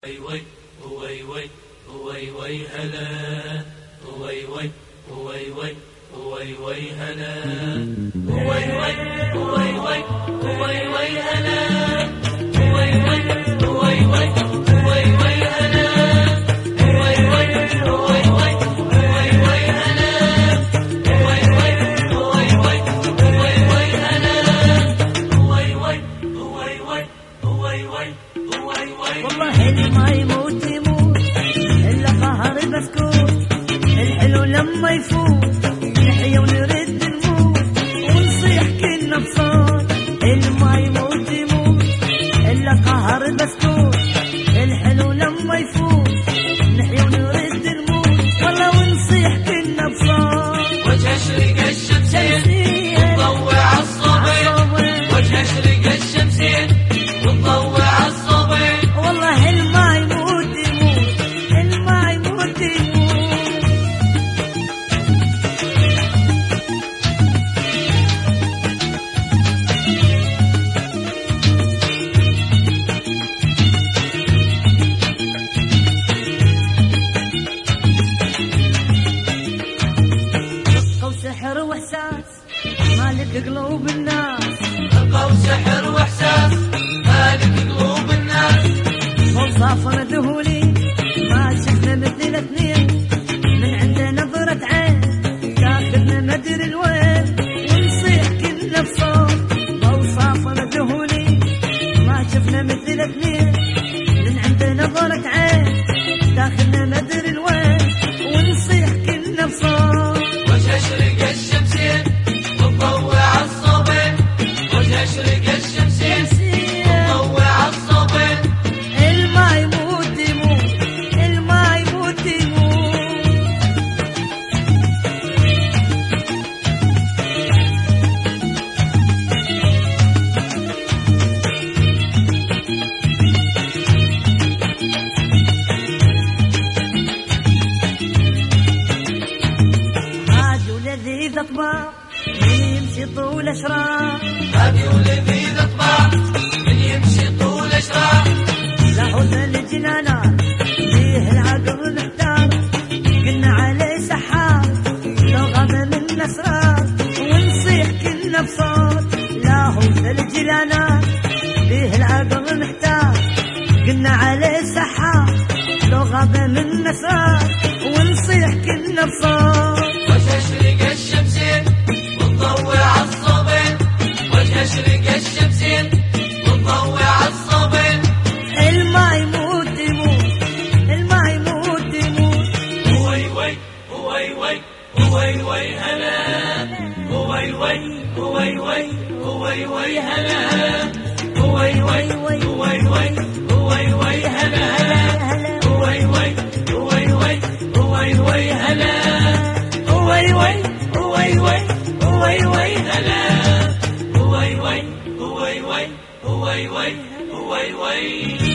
وي وي وي وي وي وي هلا وي وي وي وي وي وي هلا وي وي وي وي وي وي هلا وي وي وي وي وي وي هلا وي وي وي وي وي وي هلا وي وي وي وي وي وي هلا وي وي وي وي وي وي والله اللي ما يموت يموت إلا قهر مسكوت. الحلو لما يفوت نحيا ونرد نموت ونصيح كلنا بصوت. اللي ما يموت يموت إلا قهر مسكوت. الحلو لما يفوت نحيا ونرد نموت والله ونصيح كلنا بصوت. وجه اشرق الشمسين وتضوع الصبح وجه اشرق الشمسين وتضوع الصبح. والله الما يموت يموت الما يموت يموت. رقة وسحر واحساس مالك قلوب الناس. رقة وسحر واحساس مالك قلوب الناس. وصافنا ذهولي ما شفنا مثل الاثنين. من عنده نظرة عين تاخذنا مدري الوين ونصيح كلنا بصوت. وصافنا ذهولي ما شفنا مثل الاثنين. من عنده نظرة عين تاخذنا مدري الوين ونصيح كلنا بصوت. وجه اشرق الشمسين وتضوع الصبح وجه اشرق الشمسين وتضوع الصبح. الما يموت يموت الما يموت يموت. هادي ولذيذ اطباع من يمشي طول اشراع. هادي ولذيذ اطباع من يمشي طول اشراع. له الجنانات فيه العقل محتار. قلنا عليه سحار لو غاب من اسرار ونصيح كلنا بصوت. له الجنانات فيه العقل محتار. قلنا عليه سحار لو غاب من اسرار ونصيح كلنا بصوت. وجه اشرق الشمسين وتضوع الصبح وجه اشرق الشمسين وتضوع الصبح. الما يموت يموت الما يموت يموت. وي وي وي وي وي وي هلا وي وي وي وي وي وي هلا وي وي وي وي وي وي هلا وي وي وي وي وي وي هلا وي وي وي وي وي وي هلا وي وي وي وي وي وي وي